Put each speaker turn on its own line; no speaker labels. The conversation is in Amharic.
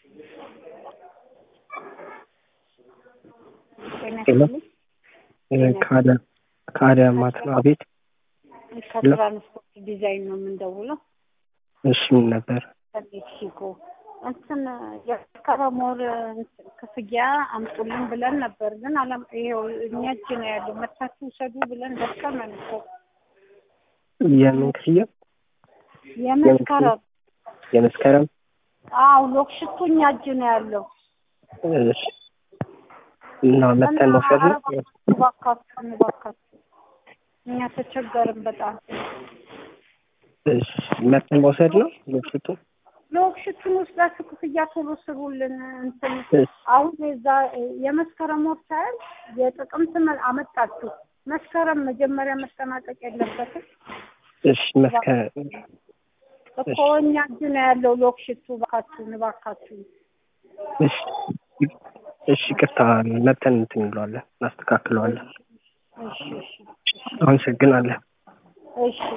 ካዳ ማጥና ቤት
ከትራንስፖርት ዲዛይን ነው የምንደውለው።
እሺ ምን ነበር?
ሜክሲኮ እንትን የከረሞር ክፍያ አምጡልን ብለን ነበር፣ ግን አላም ይሄው እኛ እጅ ነው ያለው። መታችሁ ውሰዱ ብለን ደርሰናል እኮ።
የምን ክፍያ?
የመስከረም አዎ፣ ሎክሽቱ እኛ እጅ ነው ያለው።
እሺ እና መተን ወሰዱ።
እባካችሁ እኛ ተቸገርን በጣም።
እሺ መተን ወሰድ ነው ሎክሽቱን
ወስዳችሁ ክፍያ ቶሎ ስሩልን። እንትን አሁን እዛ የመስከረም ወር ሳይል የጥቅምት አመጣችሁ። መስከረም መጀመሪያ መጠናቀቅ የለበትም?
እሺ መስከረም
እኮ እኛ እጅ ነው ያለው ሎክሽቱ። እባካችሁ
እሺ ቅርታ መተን እንትን እንለዋለን፣ እናስተካክለዋለን።
እሺ
አመሰግናለሁ።
እሺ